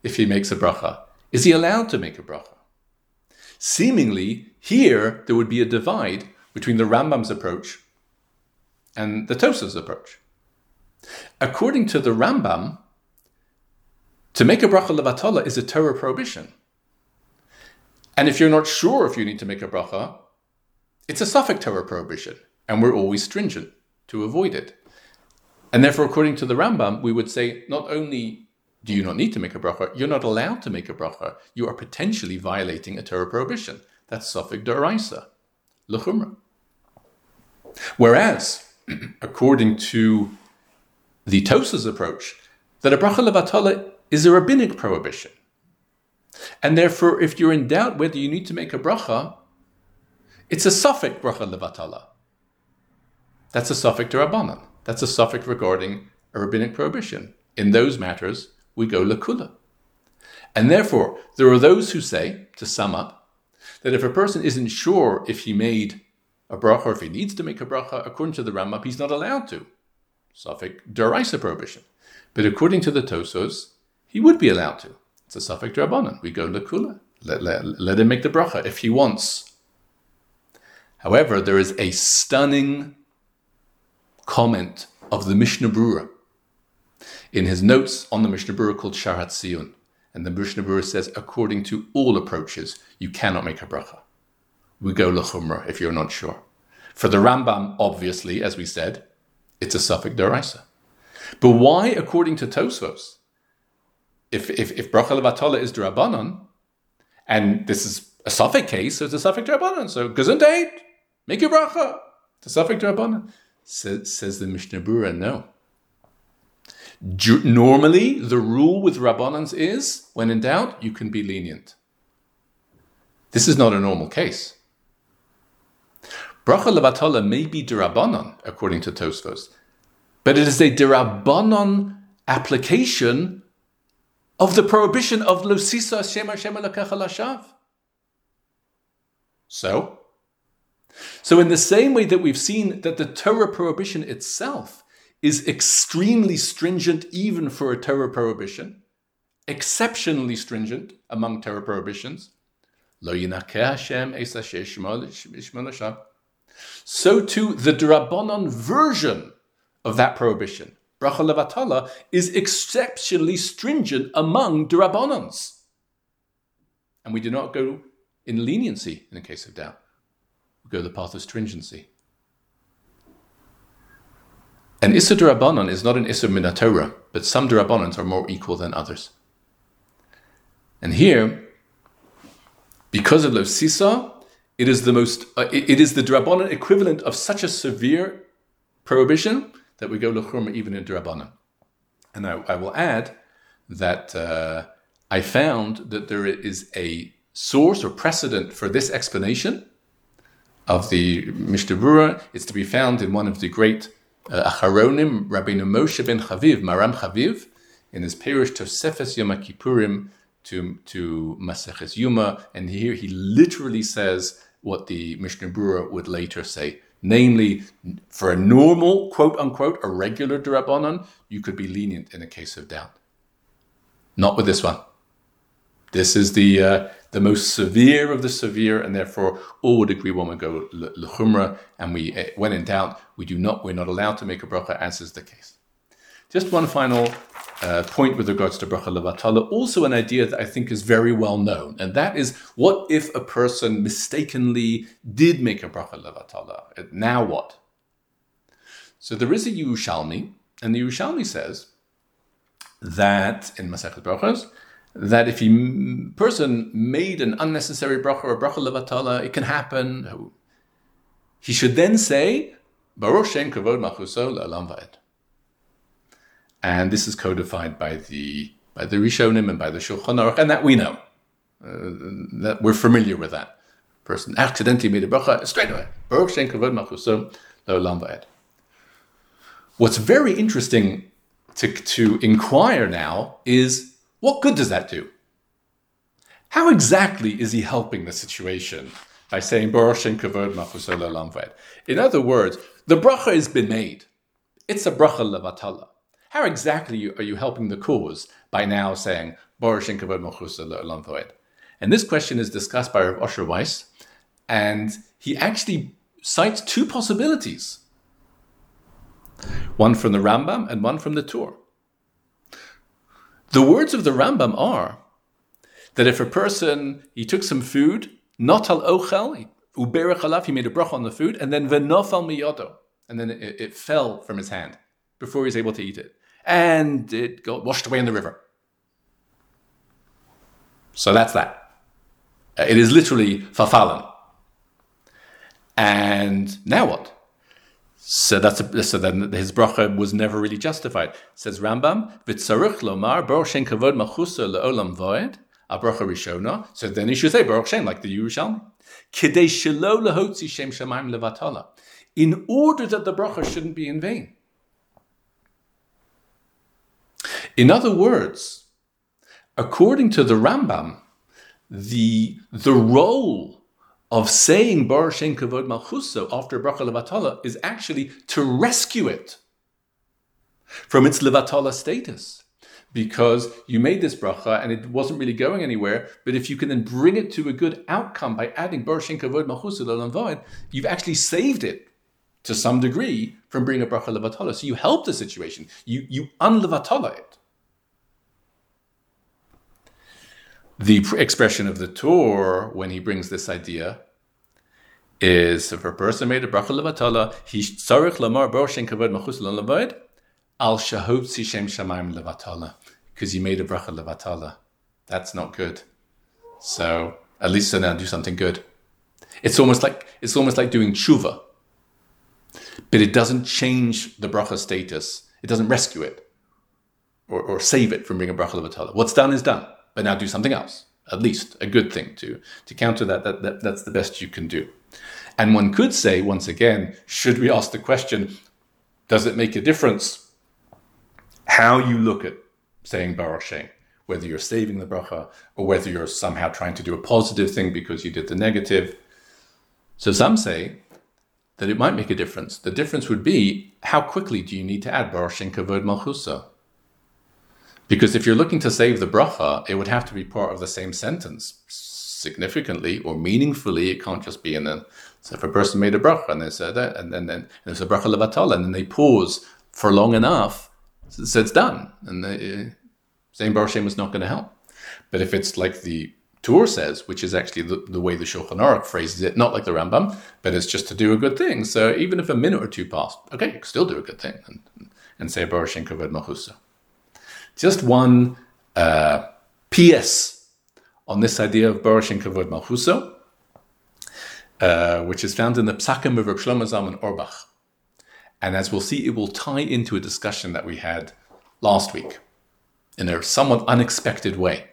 if he makes a bracha? Is he allowed to make a bracha? Seemingly, here there would be a divide between the Rambam's approach and the Tosafos' approach. According to the Rambam, to make a bracha levatala is a Torah prohibition. And if you're not sure if you need to make a bracha, it's a Safek Torah prohibition, and we're always stringent to avoid it. And therefore, according to the Rambam, we would say not only do you not need to make a bracha, you're not allowed to make a bracha. You are potentially violating a Torah prohibition. That's Safek D'Oraisa, L'chumra. Whereas, according to the Tosafos' approach, that a bracha levatala is a rabbinic prohibition. And therefore, if you're in doubt whether you need to make a bracha, it's a Safek bracha levatala. That's a Safek D'Rabbanan. That's a Safek regarding a rabbinic prohibition. In those matters, we go lekula. And therefore, there are those who say, to sum up, that if a person isn't sure if he made a bracha or if he needs to make a bracha, according to the Rambam, he's not allowed to. Safek D'Oraisa prohibition. But according to the Tosafos, he would be allowed to. It's a Safek D'Rabbanan. We go lekula. Let him make the bracha if he wants. However, there is a stunning comment of the Mishnah Berurah in his notes on the Mishnah Berurah called Shar HaTziyun. And the Mishnah Berurah says, according to all approaches, you cannot make a bracha. We go l'chumra if you're not sure. For the Rambam, obviously, as we said, it's a Safek D'Oraisa. But why, according to Tosafos, if bracha levatala is D'Rabbanan, and this is a Safek case, so it's a Safek D'Rabbanan, so gesundheit, make your bracha. It's a Safek D'Rabbanan. Says the Mishnah Berurah, no. Normally, the rule with Rabbanans is, when in doubt, you can be lenient. This is not a normal case. Bracha levatala may be D'Rabbanan, according to Tosafos, but it is a D'Rabbanan application of the prohibition of lo sisa Hashem Hashem Elokecha lashav. So in the same way that we've seen that the Torah prohibition itself is extremely stringent even for a Torah prohibition, exceptionally stringent among Torah prohibitions, Lo yinakeh Hashem es asher shmo lashav. So too the D'Rabbanan version of that prohibition, bracha levatala, is exceptionally stringent among D'Rabbanans. And we do not go in leniency in the case of doubt. We go the path of stringency. An Issur D'Rabbanan is not an Issur min HaTorah, but some D'Rabbanans are more equal than others. And here, because of Lo Sisa, it is the D'Rabbanan equivalent of such a severe prohibition that we go l'chumra even in D'Rabbanan. And I will add that I found that there is a source or precedent for this explanation of the Mishnah Berurah. It's to be found in one of the great Acharonim, Rabbeinu Moshe ben Chaviv, Maram Chaviv, in his Perush Tosefes Yom Kippurim to Maseches Yuma, and here he literally says what the Mishnah Berurah would later say. Namely, for a normal, quote-unquote, a regular D'Rabbanan, you could be lenient in a case of doubt. Not with this one. This is the most severe of the severe, and therefore all would agree one would go l'chumra, and when in doubt, we're not allowed to make a bracha, as is the case. Just one final point with regards to bracha levatala, also an idea that I think is very well known, and that is, what if a person mistakenly did make a bracha levatala? Now what? So there is a Yerushalmi, and the Yerushalmi says that in Masechet Brachos, that if a person made an unnecessary bracha or bracha levatala, it can happen. He should then say, Baruch Shem Kavod Malchuso La'olam Va'ed. And this is codified by the Rishonim and by the Shulchan Aruch, and that we know. That we're familiar with that. Person accidentally made a bracha, straight away. Baruch Shem Kavod Malchuso La'olam Va'ed. What's very interesting to inquire now is, what good does that do? How exactly is he helping the situation by saying Baruch Shem Kavod Malchuso La'olam Va'ed? In other words, the bracha has been made. It's a bracha levatala. How exactly are you helping the cause by now saying, Baruch Shem Kavod Malchusa Le'olam Va'ed? And this question is discussed by Rav Osher Weiss, and he actually cites two possibilities. One from the Rambam and one from the Tur. The words of the Rambam are that if a person, he took some food, not al ochel, uberech alav, he made a bracha on the food, and then venofal miyodo, and then it fell from his hand before he was able to eat it. And it got washed away in the river. So that's that. It is literally verfallen. And now what? So then his bracha was never really justified. Says Rambam, v'tzarich lomar baruch shem kavod malchusa le'olam va'ed, a bracha rishona. So then he should say baruch shem like the Yerushalmi. Kidei shelo lehotzi shem shamayim levatala, in order that the bracha shouldn't be in vain. In other words, according to the Rambam, the role of saying Baruch Shem Kavod Malchusa after bracha levatala is actually to rescue it from its levatala status, because you made this bracha and it wasn't really going anywhere. But if you can then bring it to a good outcome by adding Baruch Shem Kavod Malchusa Le'olam Va'ed, you've actually saved it to some degree from bringing a bracha levatala. So you help the situation. You unlevatala it. The expression of the Torah when he brings this idea is, if a person made a bracha levatala, he tzarich lamar baruch shem kavod malchusa le'olam va'ed al shahotzi shem shamayim levatala, because he made a bracha levatala. That's not good. So at least so now do something good. It's almost like doing tshuva, but it doesn't change the bracha status. It doesn't rescue it or save it from being a bracha levatala. What's done is done. But now do something else, at least a good thing to counter that. That's the best you can do. And one could say, once again, should we ask the question, does it make a difference how you look at saying Baruch Shem, whether you're saving the bracha or whether you're somehow trying to do a positive thing because you did the negative? So some say that it might make a difference. The difference would be, how quickly do you need to add Baruch Shem Kavod Malchusa? Because if you're looking to save the bracha, it would have to be part of the same sentence, significantly or meaningfully. It can't just be in a. So if a person made a bracha and they said that, and then there's a bracha levatala, and then they pause for long enough, so it's done, and saying Baruch Shem is not going to help. But if it's like the Torah says, which is actually the way the Shulchan Aruch phrases it, not like the Rambam, but it's just to do a good thing. So even if a minute or two passed, okay, you can still do a good thing and say Baruch Shem Kavod Malchusa. Just one PS on this idea of Baruch Shem Kavod Malchusa, which is found in the Psakim of Reb Shlomo Zalman Auerbach. And as we'll see, it will tie into a discussion that we had last week in a somewhat unexpected way.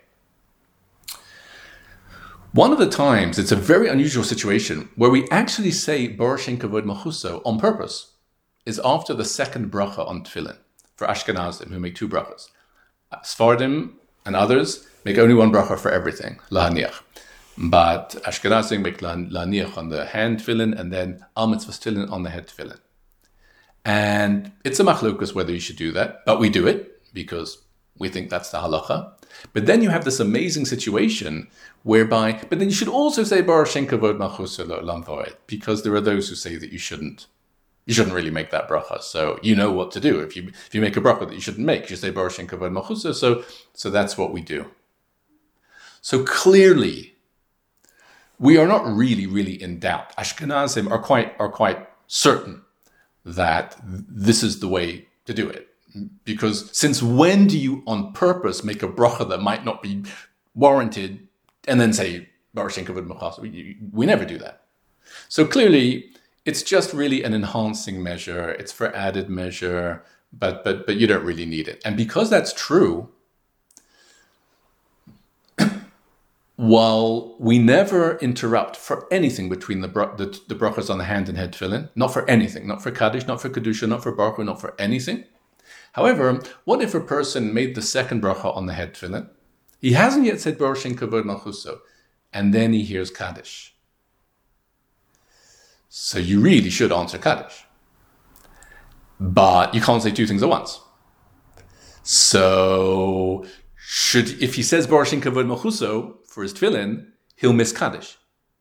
One of the times, it's a very unusual situation where we actually say Baruch Shem Kavod Malchusa on purpose, is after the second bracha on Tefillin for Ashkenazim who make two brachas. Sfardim and others make only one bracha for everything, lahaniach. But Ashkenazim make lahaniach on the hand tefillin and then al mitzvah tefillin on the head tefillin. And it's a machlokus whether you should do that, but we do it because we think that's the halacha. But then you have this amazing situation whereby, but then you should also say Baruch Shem Kavod Malchusa Le'olam Va'ed, because there are those who say that you shouldn't really make that bracha. So you know what to do. If you make a bracha that you shouldn't make, you say Baruch Shem Kavod Malchusa. So that's what we do. So clearly, we are not really in doubt. Ashkenazim are quite certain that this is the way to do it. Because since when do you on purpose make a bracha that might not be warranted and then say Baruch Shem Kavod Malchusa? We never do that. So clearly, it's just really an enhancing measure. It's for added measure, but you don't really need it. And because that's true, while we never interrupt for anything between the brachas on the hand and head tefillin, not for anything, not for Kaddish, not for Kedusha, not for Baruch Hu, not for anything. However, what if a person made the second bracha on the head tefillin? He hasn't yet said Baruch Shem Kavod Malchusa, and then he hears Kaddish. So you really should answer Kaddish. But you can't say two things at once. So if he says Baruch Shem Kavod Malchuso for his tefillin, he'll miss Kaddish.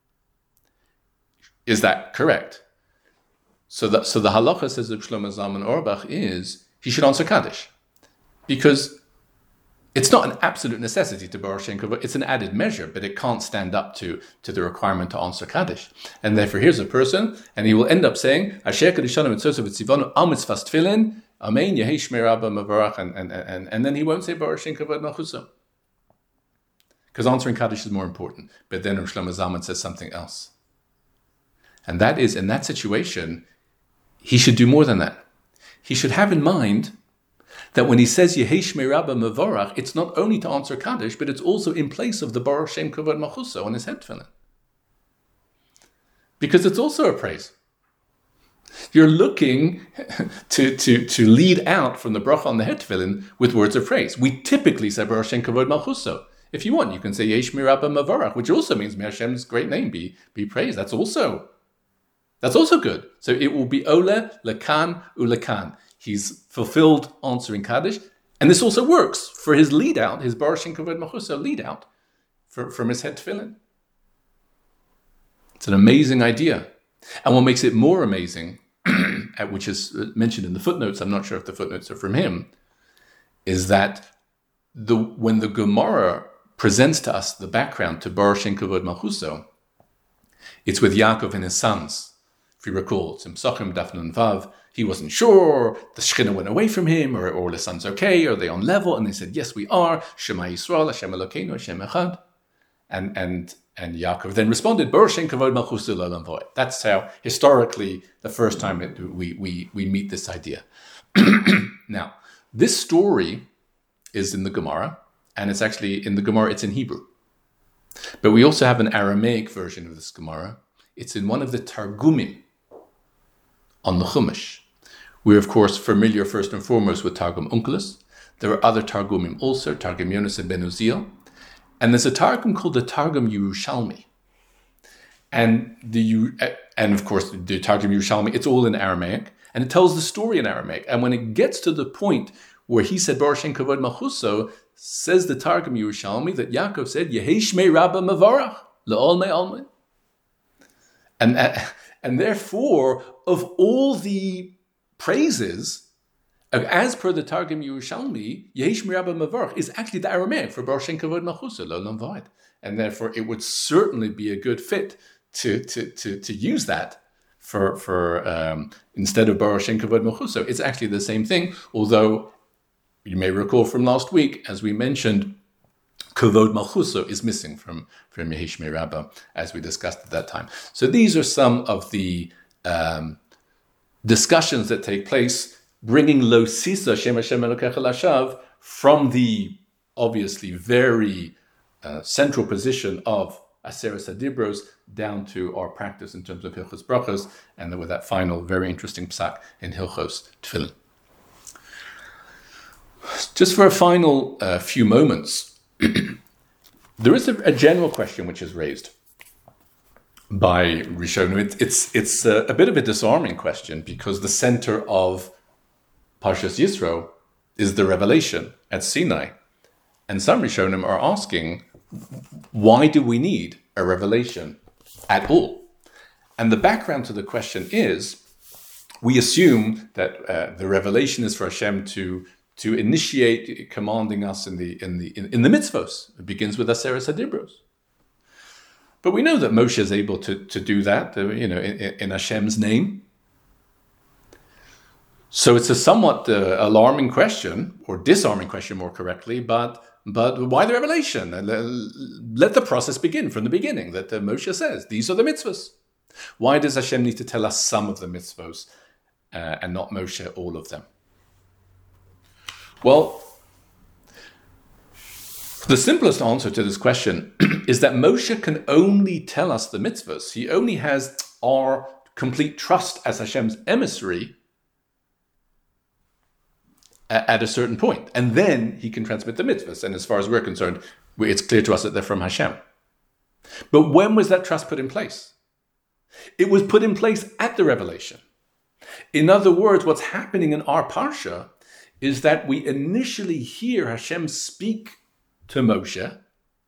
Is that correct? So the halacha, says the Shlomo Zalman Auerbach, is he should answer Kaddish. Because it's not an absolute necessity to Baruch Shem Kavod. It's an added measure, but it can't stand up to the requirement to answer Kaddish. And therefore, here's a person, and he will end up saying, Asher Kadishanu Mitzvot V'Tzivanu Al Mitzvahs Tefillin, Amen, Yehi Shmei Rabba Mavarach, and then he won't say Baruch Shem Kavod Malchuso. Because answering Kaddish is more important. But then Shlomo Zalman says something else. And that is, in that situation, he should do more than that. He should have in mind that when he says Yehi Shmei Rabba Mavarach, it's not only to answer Kaddish, but it's also in place of the Baruch Shem Kavod Malchuso on his head tefillin. Because it's also a praise. You're looking to lead out from the bracha on the head tefillin with words of praise. We typically say Baruch Shem Kavod Malchuso. If you want, you can say Yehi Shmei Rabba Mavarach, which also means may Hashem's great name be praised. That's also good. So it will be Ole, Lekan, Ulekan. He's fulfilled answering Kaddish. And this also works for his lead out, his Baruch Shem Kavod Malchuso lead out from his head tefillin. It's an amazing idea. And what makes it more amazing, which is mentioned in the footnotes, I'm not sure if the footnotes are from him, is that when the Gemara presents to us the background to Baruch Shem Kavod Malchuso, it's with Yaakov and his sons. If you recall, it's in Psachim Daf Nun Vav. He wasn't sure, the Shekhinah went away from him, or all the sons okay, are they on level? And they said, yes, we are. Shema Yisrael, Hashem Elokeinu, Hashem Echad. And Yaakov then responded, Baruch Shem Kavod Malchuso L'olam Va'ed. That's how, historically, the first time we meet this idea. Now, this story is in the Gemara, and it's actually in the Gemara, it's in Hebrew. But we also have an Aramaic version of this Gemara. It's in one of the Targumim on the Chumash. We're, of course, familiar first and foremost with Targum Onkelos. There are other Targumim also, Targum Yonas and Ben Uziel. And there's a Targum called the Targum Yerushalmi. And of course, the Targum Yerushalmi, it's all in Aramaic, and it tells the story in Aramaic. And when it gets to the point where he said, Baruch Shem Kavod Malchuso, says the Targum Yerushalmi that Yaakov said, Yehi Shmei Rabba Mavarach, Le'ol Me'almei. And therefore, of all the praises, as per the Targum Yerushalmi, Yehi Shmei Rabba Mavarach is actually the Aramaic for Baruch Shem Kavod Malchuso, L'olam Va'ed. And therefore, it would certainly be a good fit to use that for instead of Baruch Shem Kavod Malchuso. It's actually the same thing, although you may recall from last week, as we mentioned, Kavod Malchuso is missing from Yehi Shmei Rabba, as we discussed at that time. So these are some of the discussions that take place, bringing Lo Sisa Shem Hashem Elokecha Lashav from the obviously very central position of Aseret Hadibros down to our practice in terms of Hilchos Brachos, and then with that final very interesting psak in Hilchos Tefillin. Just for a final few moments, there is a general question which is raised by Rishonim. It's a bit of a disarming question, because the center of Parshas Yisro is the revelation at Sinai. And some Rishonim are asking, why do we need a revelation at all? And the background to the question is, we assume that the revelation is for Hashem to initiate commanding us in the mitzvos. It begins with Aseret Hadibros. But we know that Moshe is able to do that, in Hashem's name. So it's a somewhat alarming question, or disarming question more correctly, but why the revelation? Let the process begin from the beginning, that Moshe says, these are the mitzvos. Why does Hashem need to tell us some of the mitzvos and not Moshe all of them? Well, the simplest answer to this question is that Moshe can only tell us the mitzvahs. He only has our complete trust as Hashem's emissary at a certain point. And then he can transmit the mitzvahs. And as far as we're concerned, it's clear to us that they're from Hashem. But when was that trust put in place? It was put in place at the revelation. In other words, what's happening in our parsha is that we initially hear Hashem speak to Moshe,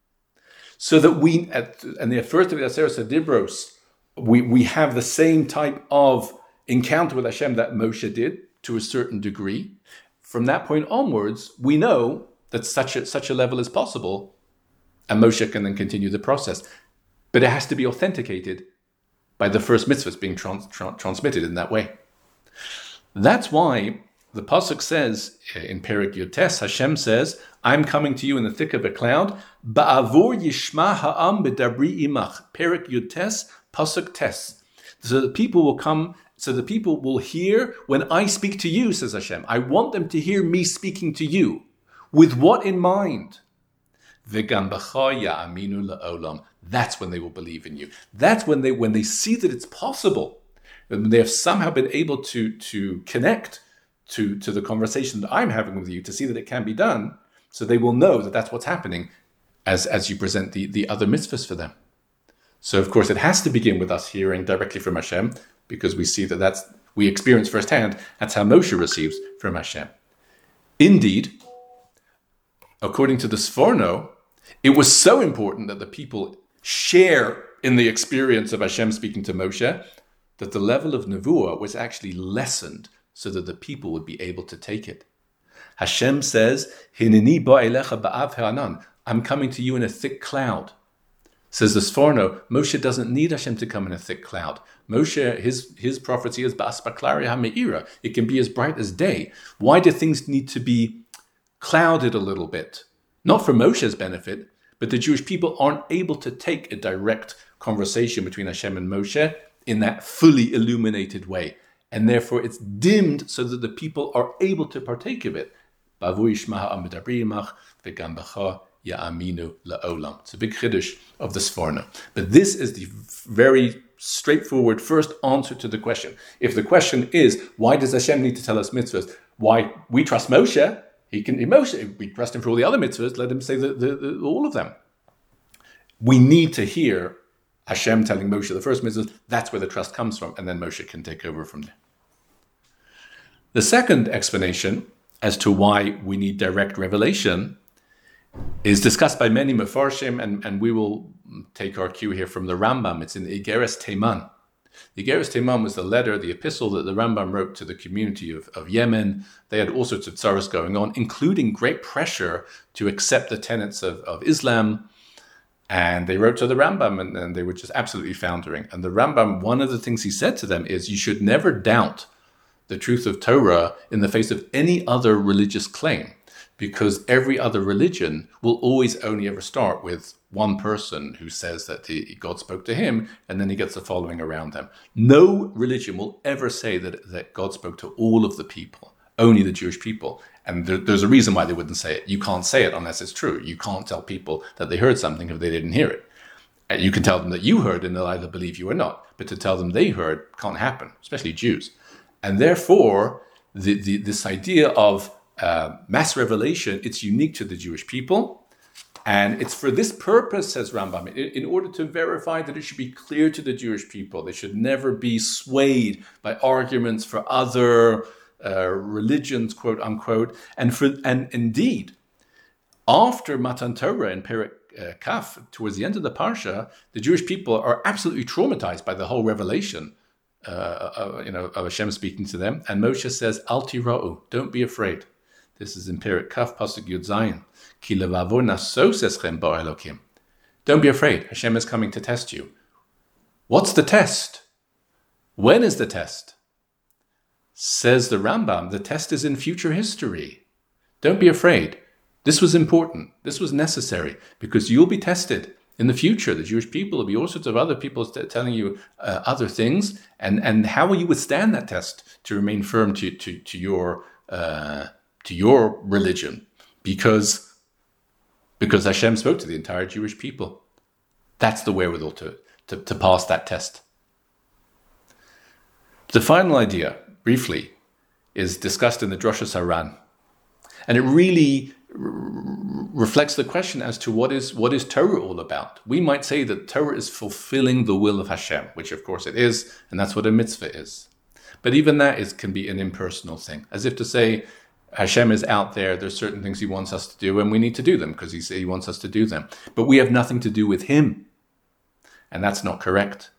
so that we, and the first of the Aseret Dibros, we have the same type of encounter with Hashem that Moshe did to a certain degree. From that point onwards, we know that such a level is possible, and Moshe can then continue the process. But it has to be authenticated by the first mitzvahs being transmitted in that way. That's why the pasuk says in Perek Yud-Tes, Hashem says, "I'm coming to you in the thick of a cloud." Ba'avor yishma ha'am b'dabri imach. Perek Yud-Tes, pasuk tes. So the people will come. So the people will hear when I speak to you, says Hashem. I want them to hear me speaking to you. With what in mind? V'gam b'cha ya'aminu la'olam. That's when they will believe in you. That's when they see that it's possible. They have somehow been able to connect to the conversation that I'm having with you, to see that it can be done, so they will know that that's what's happening as you present the other mitzvahs for them. So of course it has to begin with us hearing directly from Hashem, because we see that we experience firsthand, that's how Moshe receives from Hashem. Indeed, according to the Sforno, it was so important that the people share in the experience of Hashem speaking to Moshe, that the level of nevuah was actually lessened so that the people would be able to take it. Hashem says, "Hineni ba'elecha ba'av ha'anan." I'm coming to you in a thick cloud. Says the Sforno, Moshe doesn't need Hashem to come in a thick cloud. Moshe, his prophecy is ba'aspaklari ha'me'ira. It can be as bright as day. Why do things need to be clouded a little bit? Not for Moshe's benefit, but the Jewish people aren't able to take a direct conversation between Hashem and Moshe in that fully illuminated way. And therefore it's dimmed so that the people are able to partake of it. It's a big chiddush of the Sforno. But this is the very straightforward first answer to the question. If the question is, why does Hashem need to tell us mitzvahs? Why we trust Moshe? We trust him for all the other mitzvahs, let him say all of them. We need to hear Hashem telling Moshe the first mitzvahs. That's where the trust comes from, and then Moshe can take over from there. The second explanation as to why we need direct revelation is discussed by many Mefarshim, and we will take our cue here from the Rambam. It's in the Igeres Teiman. The Igeres Teiman was the epistle that the Rambam wrote to the community of Yemen. They had all sorts of tzaras going on, including great pressure to accept the tenets of Islam. And they wrote to the Rambam, and they were just absolutely foundering. And the Rambam, one of the things he said to them is, you should never doubt the truth of Torah in the face of any other religious claim, because every other religion will always only ever start with one person who says that God spoke to him, and then he gets the following around them. No religion will ever say that God spoke to all of the people, only the Jewish people. And there's a reason why they wouldn't say it. You can't say it unless it's true. You can't tell people that they heard something if they didn't hear it. And you can tell them that you heard and they'll either believe you or not. But to tell them they heard can't happen, especially Jews. And therefore, this idea of mass revelation, it's unique to the Jewish people. And it's for this purpose, says Rambam, in order to verify that it should be clear to the Jewish people. They should never be swayed by arguments for other religions, quote unquote. And indeed, after Matan Torah in Perek Kaf, towards the end of the Parsha, the Jewish people are absolutely traumatized by the whole revelation of Hashem speaking to them. And Moshe says, Al tira'u, don't be afraid. This is in Perek Kaf, Pasuk Yud Zayin. Ki levavo nasos eschem bo Elokim. Don't be afraid. Hashem is coming to test you. What's the test? When is the test? Says the Rambam, the test is in future history. Don't be afraid. This was important. This was necessary, because you'll be tested in the future. The Jewish people will be all sorts of other people telling you other things. And how will you withstand that test to remain firm to your religion? Because Hashem spoke to the entire Jewish people. That's the wherewithal to pass that test. The final idea, briefly, is discussed in the Drosha Saran. And it really reflects the question as to what is Torah all about. We might say that Torah is fulfilling the will of Hashem, which of course it is, and that's what a mitzvah is. But even that can be an impersonal thing, as if to say, Hashem is out there. There's certain things he wants us to do, and we need to do them because he wants us to do them. But we have nothing to do with him. And that's not correct.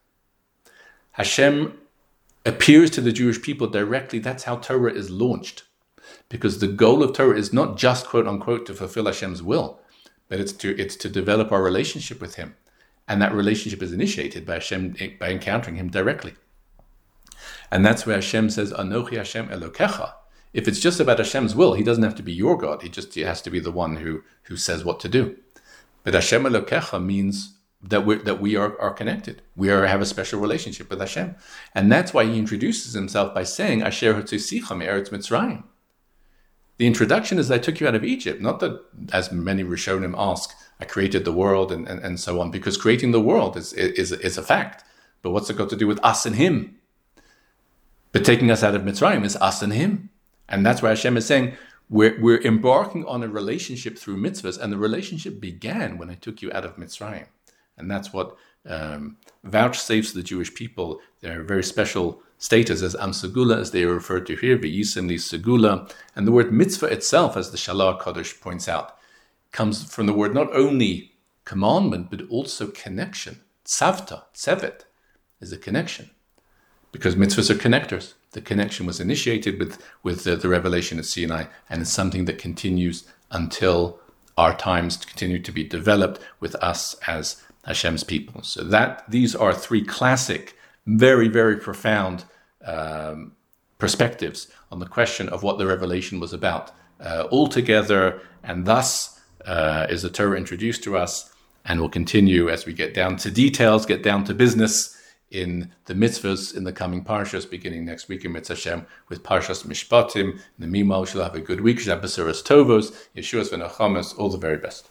Hashem appears to the Jewish people directly. That's how Torah is launched. Because the goal of Torah is not just, quote unquote, to fulfill Hashem's will, but it's to develop our relationship with him. And that relationship is initiated by Hashem, by encountering him directly. And that's where Hashem says, Anochi Hashem Elokecha. If it's just about Hashem's will, he doesn't have to be your God. He has to be the one who says what to do. But Hashem Elokecha means that we are connected. We have a special relationship with Hashem. And that's why he introduces himself by saying, Asher Hotzisicha me'eretz Mitzrayim. The introduction is, I took you out of Egypt. Not that, as many Rishonim ask, I created the world and so on, because creating the world is a fact. But what's it got to do with us and him? But taking us out of Mitzrayim is us and him. And that's why Hashem is saying, we're embarking on a relationship through mitzvahs, and the relationship began when I took you out of Mitzrayim. And that's what vouchsafes the Jewish people their very special status as Am Segula, as they are referred to here, V'yisem li Segula. And the word mitzvah itself, as the Shalar Kodesh points out, comes from the word not only commandment, but also connection. Tzavta, tzevet, is a connection. Because mitzvahs are connectors. The connection was initiated with the revelation at Sinai, and it's something that continues until our times continue to be developed with us as Hashem's people. So these are three classic, very, very profound perspectives on the question of what the revelation was about altogether, and thus is the Torah introduced to us, and will continue as we get down to details, get down to business in the mitzvahs in the coming parshas, beginning next week in Mitzvah Hashem with Parshas Mishpatim. In the meanwhile, we shall have a good week. Shabbat Tovos, Yeshuas v'Nachamas, all the very best.